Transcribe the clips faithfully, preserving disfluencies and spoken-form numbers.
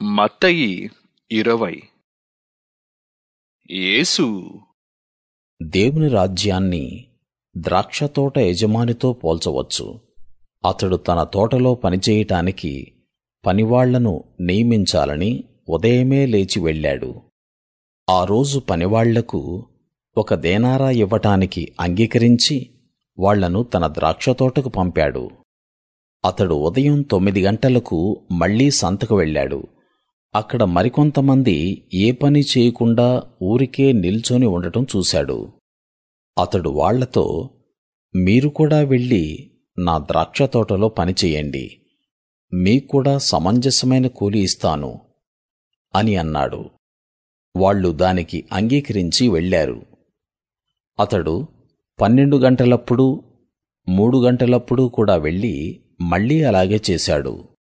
మత్తయి ఇరవై. యేసు దేవుని రాజ్యాన్ని ద్రాక్షతోట యజమానితో పోల్చవచ్చు. అతడు తన తోటలో పనిచేయటానికి పనివాళ్లను నియమించాలని ఉదయమే లేచి వెళ్ళాడు. ఆ రోజు పనివాళ్లకు ఒక దేనారా ఇవ్వటానికి అంగీకరించి వాళ్లను తన ద్రాక్షతోటకు పంపాడు. అతడు ఉదయం తొమ్మిది గంటలకు మళ్లీ సంతకు వెళ్ళాడు. అక్కడ మరికొంతమంది ఏ పని చేయకుండా ఊరికే నిల్చొని ఉండటం చూశాడు. అతడు వాళ్లతో, మీరు కూడా వెళ్ళి నా ద్రాక్షతోటలో పనిచెయ్యండి, మీక్కూడా సమంజసమైన కూలి ఇస్తాను అని అన్నాడు. వాళ్ళు దానికి అంగీకరించి వెళ్ళారు. అతడు పన్నెండు గంటలప్పుడు మూడు గంటలప్పుడు కూడా వెళ్ళి మళ్లీ అలాగే చేశాడు.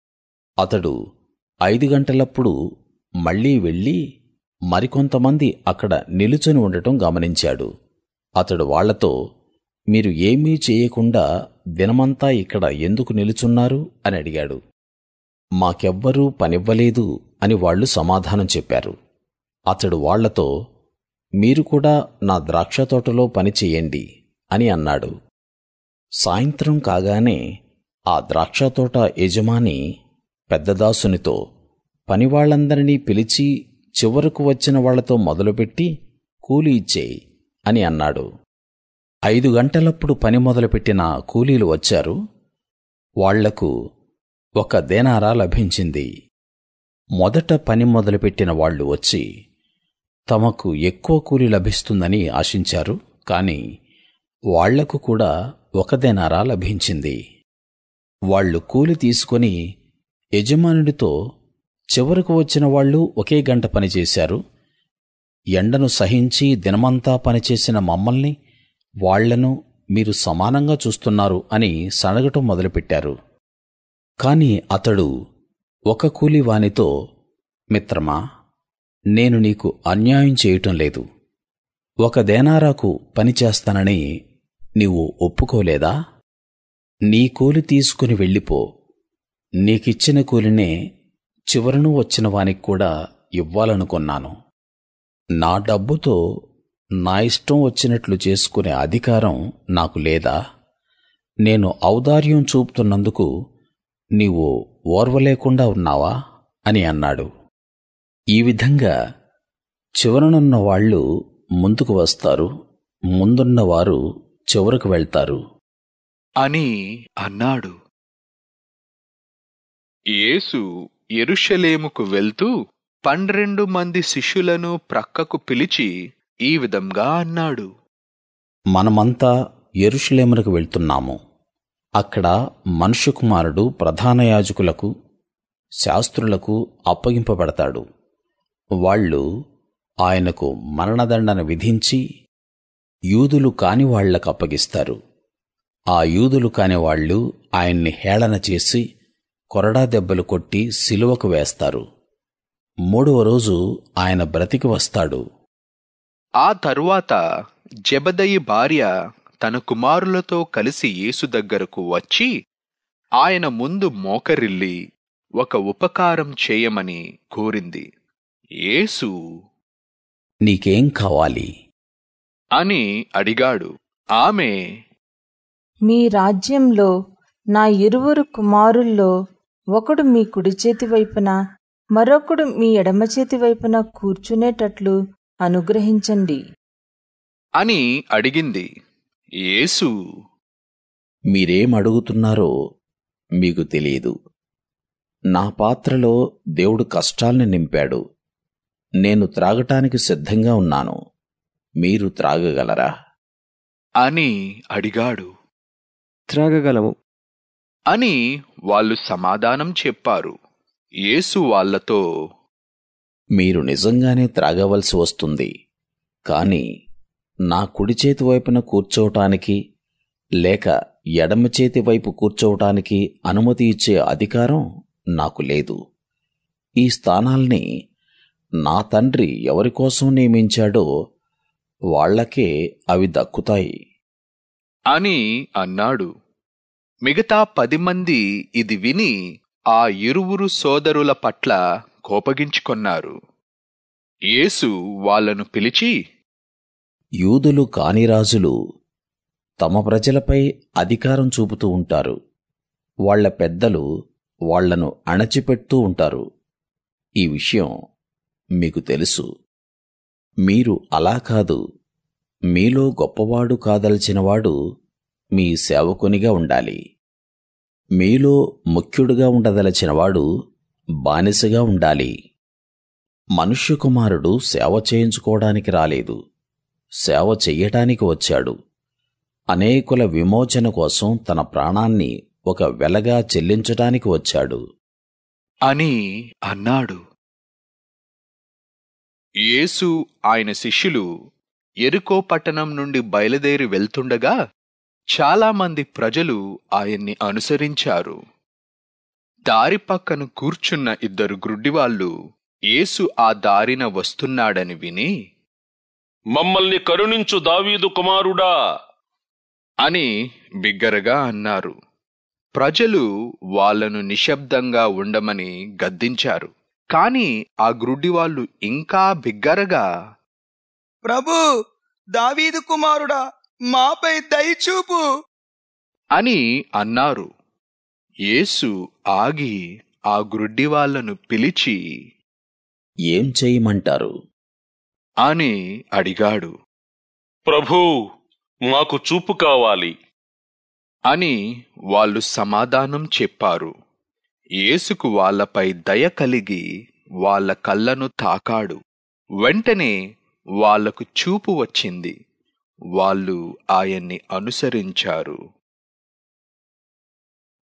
అతడు ఐదు గంటలప్పుడు మళ్లీ వెళ్ళి మరికొంతమంది అక్కడ నిలుచుని ఉండటం గమనించాడు. అతడు వాళ్లతో, మీరు ఏమీ చేయకుండా దినమంతా ఇక్కడ ఎందుకు నిలుచున్నారు అని అడిగాడు. మాకెవ్వరూ పనివ్వలేదు అని వాళ్ళు సమాధానం చెప్పారు. అతడు వాళ్లతో, మీరు కూడా నా ద్రాక్షతోటలో పని చెయ్యండి అని అన్నాడు. సాయంత్రం కాగానే ఆ ద్రాక్షతోట యజమాని పెద్దదాసునితో, పనివాళ్లందరినీ పిలిచి చివరకు వచ్చిన వాళ్లతో మొదలుపెట్టి కూలి ఇచ్చేయి అని అన్నాడు. ఐదు గంటలప్పుడు పని మొదలుపెట్టిన కూలీలు వచ్చారు. వాళ్లకు ఒక దేనారా లభించింది. మొదట పని మొదలుపెట్టిన వాళ్ళు వచ్చి తమకు ఎక్కువ కూలి లభిస్తుందని ఆశించారు. కాని వాళ్లకు కూడా ఒక దేనారా లభించింది. వాళ్ళు కూలి తీసుకుని యజమానుడితో, చివరకు వచ్చిన వాళ్ళు ఒకే గంట పనిచేశారు. ఎండను సహించి దినమంతా పనిచేసిన మమ్మల్ని, వాళ్లను మీరు సమానంగా చూస్తున్నారు అని సణగటం మొదలుపెట్టారు. కాని అతడు ఒక కూలివానితో, మిత్రమా, నేను నీకు అన్యాయం చేయటం లేదు. ఒక దేనారాకు పని చేస్తానని నీవు ఒప్పుకోలేదా? నీ కూలి తీసుకుని వెళ్ళిపో. నీకిచ్చిన కూలినే చివరను వచ్చిన వానికి కూడా ఇవ్వాలనుకున్నాను. నా డబ్బుతో నా ఇష్టం వచ్చినట్లు చేసుకునే అధికారం నాకు లేదా? నేను ఔదార్యం చూపుతున్నందుకు నీవు ఓర్వలేకుండా ఉన్నావా అని అన్నాడు. ఈ విధంగా చివరనున్న వాళ్ళు ముందుకు వస్తారు, ముందున్నవారు చివరకు వెళ్తారు అని అన్నాడు. యేసు యెరూషలేముకు వెళ్తూ పన్నెండు మంది శిష్యులను ప్రక్కకు పిలిచి ఈ విధంగా అన్నాడు. మనమంతా యెరూషలేమునకు వెళ్తున్నాము. అక్కడ మనుష్య కుమారుడు ప్రధాన యాజకులకు, శాస్త్రులకు అప్పగింపబడతాడు. వాళ్ళు ఆయనకు మరణదండన విధించి యూదులు కాని వాళ్లకు అప్పగిస్తారు. ఆ యూదులు కాని వాళ్ళు ఆయన్ని హేళన చేసి కొరడా దెబ్బలు కొట్టి సిలువకు వేస్తారు. మూడవ రోజు ఆయన బ్రతికి వస్తాడు. ఆ తరువాత జెబెదయి భార్య తన కుమారులతో కలిసి యేసు దగ్గరకు వచ్చి ఆయన ముందు మోకరిల్లి ఒక ఉపకారం చేయమని కోరింది. యేసు, నీకేం కావాలి అని అడిగాడు. ఆమె, మీ రాజ్యంలో నా ఇరువురు కుమారుల్లో ఒకడు మీ కుడి చేతి వైపున, మరొకడు మీ ఎడమ చేతి వైపున కూర్చునేటట్లు అనుగ్రహించండి అని అడిగింది. యేసు, మీరేం అడుగుతున్నారో మీకు తెలియదు. నా పాత్రలో దేవుడు కష్టాల్ని నింపాడు. నేను త్రాగటానికి సిద్ధంగా ఉన్నాను, మీరు త్రాగగలరా అని అడిగాడు. త్రాగగలము అని వాళ్ళు సమాధానం చెప్పారు. యేసు వాళ్లతో, మీరు నిజంగానే త్రాగవలసి వస్తుంది. కాని నా కుడి చేతి వైపున కూర్చోవటానికి లేక ఎడమ చేతి వైపు కూర్చోవటానికి అనుమతి ఇచ్చే అధికారం నాకు లేదు. ఈ స్థానాల్ని నా తండ్రి ఎవరికోసం నియమించాడో వాళ్లకే అవి దక్కుతాయి అని అన్నాడు. మిగతా పది మంది ఇది విని ఆ ఇరువురు సోదరుల పట్ల కోపగించుకొన్నారు. యేసు వాళ్ళను పిలిచి, యూదులు కాని రాజులు తమ ప్రజలపై అధికారం చూపుతూ ఉంటారు. వాళ్ళ పెద్దలు వాళ్లను అణచిపెడుతూ ఉంటారు. ఈ విషయం మీకు తెలుసు. మీరు అలా కాదు. మీలో గొప్పవాడు కాదలచినవాడు మీ సేవకునిగా ఉండాలి. మీలో ముఖ్యుడుగా ఉండదలచినవాడు బానిసగా ఉండాలి. మనుష్య కుమారుడు సేవ చేయించుకోవడానికి రాలేదు, సేవ చెయ్యటానికి వచ్చాడు. అనేకుల విమోచన కోసం తన ప్రాణాన్ని ఒక వెలగా చెల్లించటానికి వచ్చాడు అని అన్నాడు. యేసు ఆయన శిష్యులు యెరికో పట్టణం నుండి బయలుదేరి వెళ్తుండగా చాలామంది ప్రజలు ఆయన్ని అనుసరించారు. దారి పక్కన కూర్చున్న ఇద్దరు గ్రుడ్డివాళ్ళు యేసు ఆ దారిన వస్తున్నాడని విని, మమ్మల్ని కరుణించు దావీదు కుమారుడా అని బిగ్గరగా అన్నారు. ప్రజలు వాళ్ళను నిశ్శబ్దంగా ఉండమని గద్దించారు. కాని ఆ గ్రుడ్డివాళ్ళు ఇంకా బిగ్గరగా, ప్రభూ, దావీదు కుమారుడా, మాపై దయచూపు అని అన్నారు. యేసు ఆగి ఆ గ్రుడ్డివాళ్లను పిలిచి, ఏం చేయమంటారు అని అడిగాడు. ప్రభూ, మాకు చూపు కావాలి అని వాళ్ళు సమాధానం చెప్పారు. యేసుకు వాళ్ళపై దయ కలిగి వాళ్ళ కళ్ళను తాకాడు. వెంటనే వాళ్లకు చూపు వచ్చింది. వాళ్ళు ఆయన్ని అనుసరించారు.